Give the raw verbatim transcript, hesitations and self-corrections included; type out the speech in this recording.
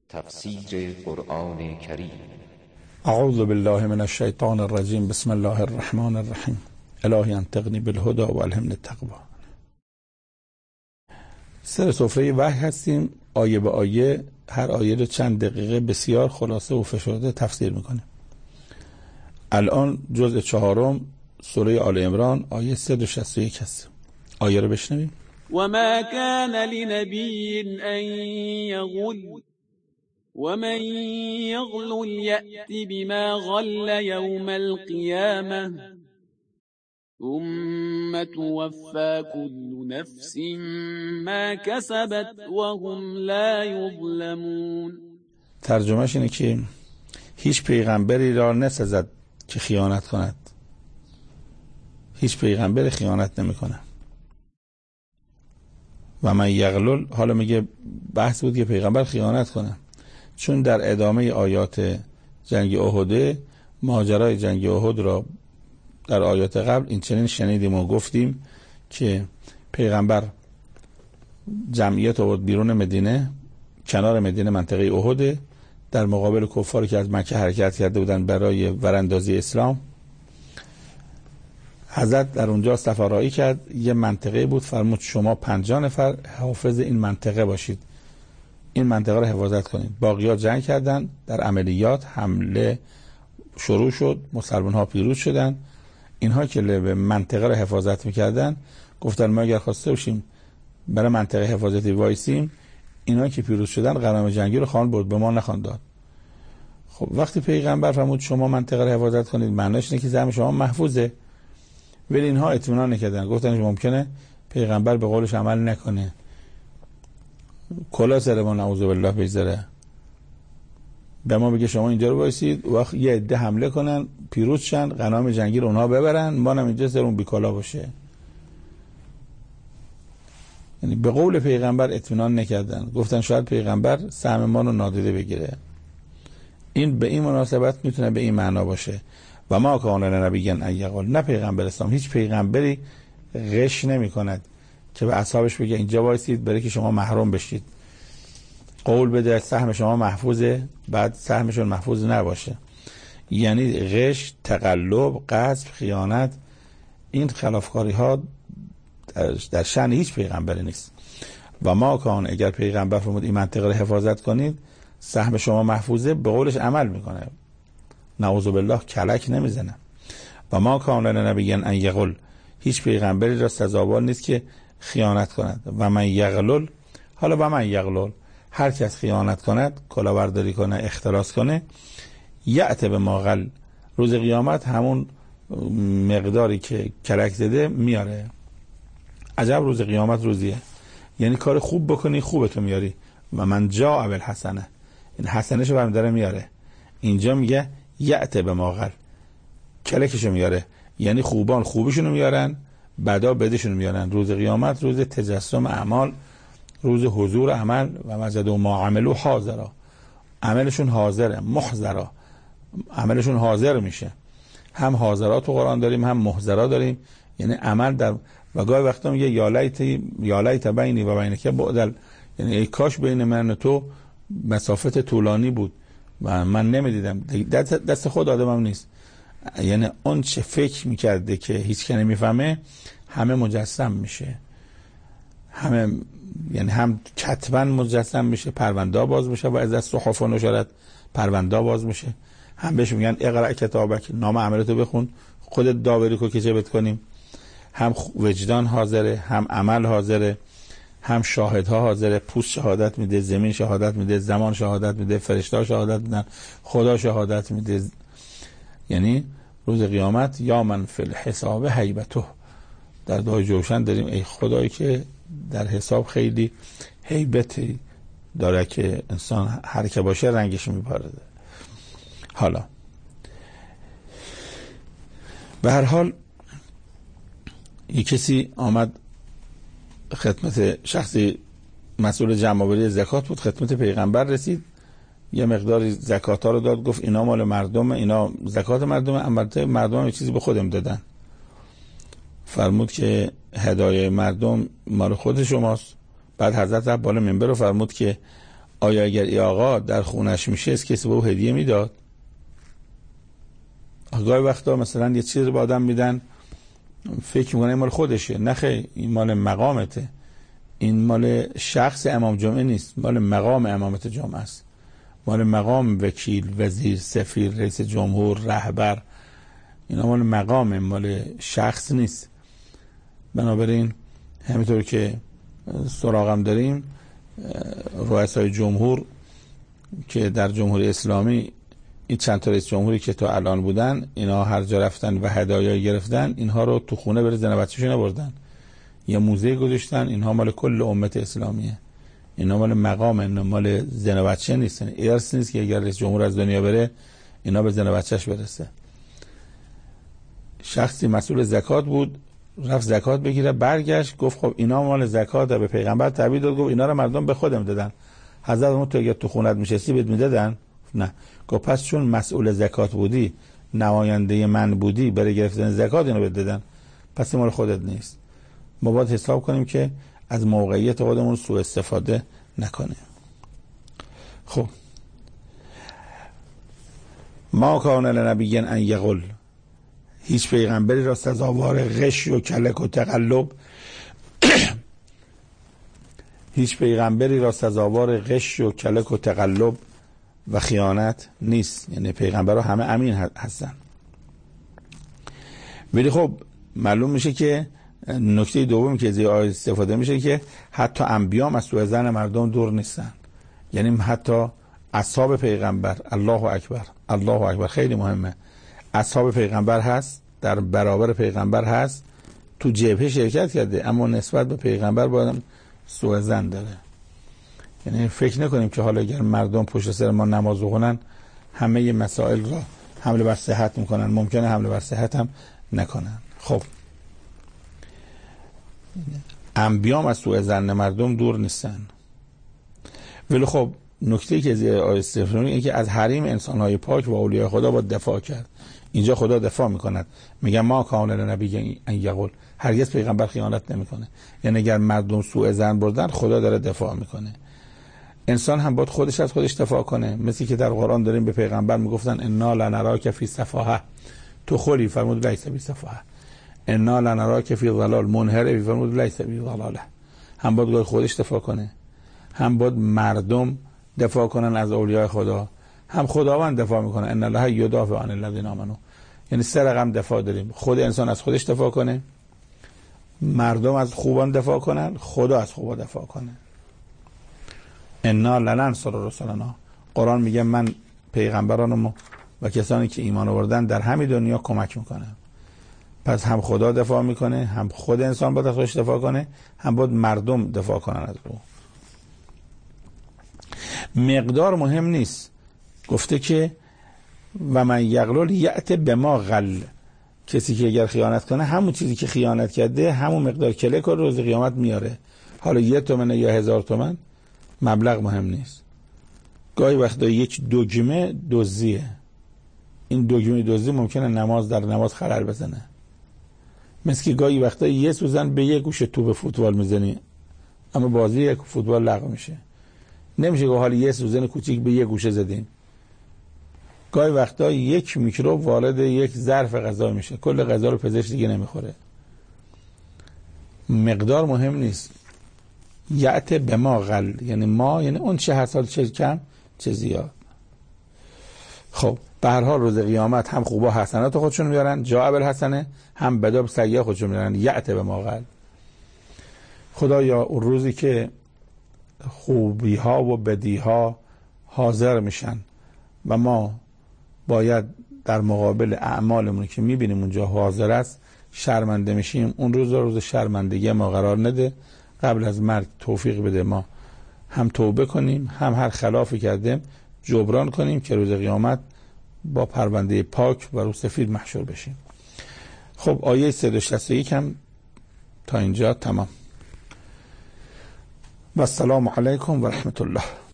تفسیر قرآن کریم. اعوذ بالله من الشیطان الرجیم. بسم الله الرحمن الرحیم. الهی انطقنی بالهدی و الهمنی التقوی. سر سفره وحی هستیم، آیه به آیه هر آیه رو چند دقیقه بسیار خلاصه و فشرده تفسیر میکنیم. الان جزء چهارم سوره آل عمران آیه صد و شصت و یک هست. آیه رو بشنویم. وما كان لنبي أن يغل ومن يغل يأت بما غل يوم القيامة ثم توفى كل نفس ما كسبت وهم لا يظلمون. ترجمهش اینه که هیچ پیغمبری را نسزد که خیانت کند. هیچ پیغمبری خیانت نمی کنه. و من یغلل، حالا میگه بحث بود که پیغمبر خیانت کنه، چون در ادامه آیات جنگ احد ماجرای جنگ احد را در آیات قبل این چنین شنیدیم و گفتیم که پیغمبر جمعیت آورد بیرون مدینه، کنار مدینه منطقه احد، در مقابل کفاری که از مکه حرکت کرده بودن برای وراندازی اسلام. حضرت در اونجا سفرایی کرد، یه منطقه بود، فرمود شما پنجاه نفر حافظ این منطقه باشید، این منطقه رو حفاظت کنید. باقیات جنگ کردن، در عملیات حمله شروع شد، مسلمان ها پیروز شدن. اینها که به منطقه رو حفاظت میکردن گفتن ما اگر خواسته باشیم برای منطقه حفاظتی وایسیم، اینها که پیروز شدن غنایم جنگی رو خواهند برد، به ما نخواهند داد. خب وقتی پیغمبر فرمود شما منطقه رو حفاظت کنید، معناش اینه که زعم شما محفوظه. ولی اینها اطمینان نکردن، گفتن ممکنه پیغمبر به قولش عمل نکنه، کلا سر ما نعوذ بالله بگذره، به ما بگه شما اینجا رو وایسید، وقت یه عده حمله کنن پیروز شن، غنایم جنگی رو اونها ببرن، ما هم اینجا سرمون بیکلا باشه. یعنی به قول پیغمبر اطمینان نکردن، گفتن شاید پیغمبر سهم ما رو نادیده بگیره. این به این مناسبت میتونه به این معنا باشه. و ما کان لنبی ان یغل، نه پیغمبر اسلام، هیچ پیغمبری غش نمی کند که به اصحابش بگه اینجا وایسید برای که شما محروم بشید، قول بده سهم شما محفوظه بعد سهمشون محفوظ نباشه. یعنی غش، تقلب، غصب، خیانت، این خلافکاری ها در شأن هیچ پیغمبری نیست. و ما کان، اگر پیغمبر فرمود این منطقه رو حفاظت کنید سهم شما محفوظه، به قولش عمل میکنه، نعوذ بالله کلک نمیزنه. و ما کان لنبی ان یغل، هیچ پیغمبری را سزاوار نیست که خیانت کند. و من یغلل، حالا و من یغلل، هر کس خیانت کند، کلاهبرداری کنه، اختلاس کنه، یأت به ما غل، روز قیامت همون مقداری که کلک زده میاره. عجب روز قیامت روزیه، یعنی کار خوب بکنی خوبتو میاری. و من جاء بالحسنه، این حسنهشو برمی داره میاره. اینجا میگه یأت به ما غل، کلکشو میاره، یعنی خوبان خوبشونو میارن، بدا بدشونو میارن. روز قیامت روز تجسم اعمال، روز حضور عمل. و وجدوا ما عملوا حاضرا، عملشون حاضره، محضرا، عملشون حاضر میشه. هم حاضرات تو قرآن داریم هم محضرا داریم، یعنی عمل در. و گاهی وقتا میگه یا لیت یا لیت بینی و بینک بعدل، یعنی ای کاش بین من و تو مسافت طولانی بود و من نمیدیدم. دست, دست خود آدمم نیست. یعنی اون چه فکر میکرده که هیچ که نمیفهمه همه مجسم میشه، همه یعنی هم کتبا مجسم میشه، پرونده باز میشه و از صحف و نشرت پرونده باز میشه. هم بهش میگن اقرا کتابک، نام عملتو بخون، خودت داوری کو که چه بت کنیم. هم وجدان حاضره، هم عمل حاضره، هم شاهدها حاضره. پوست شهادت میده، زمین شهادت میده، زمان شهادت میده، فرشته شهادت میدن، خدا شهادت میده. یعنی روز قیامت یا من فی الحساب هیبته، در دعای جوشن داریم ای خدایی که در حساب خیلی هیبتی داره که انسان هر که باشه رنگش میپرده. حالا به هر حال یک کسی آمد خدمت شخصی مسئول جمع‌آوری زکات بود، خدمت پیغمبر رسید، یه مقداری زکات ها رو داد، گفت اینا مال مردم، اینا زکات مردم، البته مردم یه چیزی به خودم دادن. فرمود که هدایای مردم مال خود شماست. بعد حضرت رفت بالا منبر و فرمود که آیا اگر ای آقا در خونش میشه از کسی به او هدیه میداد؟ گاهی وقتا مثلا یه چیز رو به آدم میدن فکر میکنه این مال خودشه. نه خیر، این مال مقامته، این مال شخص امام جمعه نیست، مال مقام امامت جمعه است، مال مقام وکیل، وزیر، سفیر، رئیس جمهور، رهبر. اینا مال مقام، مال شخص نیست. بنابراین همینطور که سراغم داریم رؤسای جمهور که در جمهوری اسلامی این چند تا رئیس جمهوری که تا الان بودن، اینا هر جا رفتن و هدایایی گرفتن، اینها رو تو خونه بر زن و بچه‌شون نبردن، یه موزه گذاشتن. اینها مال کل امت اسلامیه، اینا مال مقام، اینا مال زن و بچه نیستن. ارث نیست که اگر رئیس جمهور از دنیا بره اینا به زن و بچه‌ش برسه. شخصی مسئول زکات بود، رفت زکات بگیره، برگشت گفت خب اینا مال زکات، به پیغمبر تعبیر داد، گفت اینا رو مردم به خودم دادن. حضرت اون تو اگه تو خونت میشستی بهت میدادن؟ نه. گفت پس چون مسئول زکات بودی، نماینده من بودی برای گرفتن زکات، اینو بهت دادن، پس مال خودت نیست. ما باید حساب کنیم که از موقعیت خودمون سوء استفاده نکنیم. خب ما کان لنبی ان یغل، هیچ پیغمبری را سزاوار غش و کلک و تقلب هیچ پیغمبری را سزاوار غش و کلک و تقلب و خیانت نیست. یعنی پیغمبرها همه امین هستن. ولی خب معلوم میشه که نکته دومی که از این آیه استفاده میشه که حتی انبیا هم از سوء ظن مردم دور نیستن. یعنی حتی اصحاب پیغمبر، الله اکبر الله اکبر، خیلی مهمه، اصحاب پیغمبر هست، در برابر پیغمبر هست، تو جبهه شرکت کرده، اما نسبت به پیغمبر باید سوء ظن داره. یعنی فکر نکنیم که حالا اگر مردم پشت سر ما نماز بخونن همه ی مسائل را حمله بر صحت میکنن. ممکنه حمله بر صحت هم نکنن. خب انبیام از سوء ظن مردم دور نیستن. ولی خب نکته که از آیه استفاده اینه که از حریم انسان‌های پاک و اولیاء خدا باید دفاع کرد. اینجا خدا دفاع میکند، میگه ما کان لنبی ان یغل، هرگز پیغمبر خیانت نمیکنه. یعنی اگر مردم سوء ظن بردن خدا داره دفاع میکنه. انسان هم باید خودش از خودش دفاع کنه. مثل که در قرآن داریم به پیغمبر میگفتن انا لنراک فی سفاهه، تو خلی، فرمود لیس بی سفاهه. انا لنراک فی ضلال منحرف، فرمود لیس بی ضلاله. هم باید خودش دفاع کنه، هم باید مردم دفاع کنن از اولیاء خدا، هم خداوند دفاع میکنه. ان الله یدافع عن الذین آمنوا. یعنی سه رقم دفاع داریم، خود انسان از خودش دفاع کنه، مردم از خوبان دفاع کنن، خدا از خوبا دفاع کنه. انا لننصر رسلنا، قرآن میگه من پیغمبرانم و کسانی که ایمان آوردن در همین دنیا کمک میکنم. پس هم خدا دفاع میکنه، هم خود انسان باید از خودش دفاع کنه، هم باید مردم دفاع کنن از او. مقدار مهم نیست. گفته که و من یغلل یأت بما غل، کسی که اگر خیانت کنه همون چیزی که خیانت کرده همون مقدار کلک رو روز قیامت میاره. حالا یه تومنه یا هزار تومن، مبلغ مهم نیست. گاهی وقتا یک دگمه دزدیه، این دگمه دزدی ممکنه نماز در نماز خلل بزنه. مثل که گاهی وقتا یه سوزن به یک گوشه توپ فوتبال میزنی اما بازی یک فوتبال لغو میشه. نمیشه که حالا یه سوزن کوچیک به یک گوشه زدین. گاهی وقتا یک میکروب وارد یک ظرف غذا میشه، کل غذا رو پزشک دیگه نمیخوره. مقدار مهم نیست. یعت به ما غل، یعنی ما یعنی اون چه هست، چه کم چه زیاد. خب به هر حال روز قیامت هم خوبا حسنات خودشون میارن، جا بالحسنه، هم بدا سیئه خودشون میارن. یعت به ما غل. خدایا اون روزی که خوبی ها و بدی ها حاضر میشن و ما باید در مقابل اعمالمون که میبینیم اونجا حاضر است شرمنده میشیم، اون روز روز شرمندگی ما قرار نده. قبل از مرگ توفیق بده ما هم توبه کنیم، هم هر خلافی کردیم جبران کنیم که روز قیامت با پرونده پاک و رو سفید محشور بشیم. خب آیه صد و شصت و یک هم تا اینجا تمام. و السلام علیکم و رحمت الله.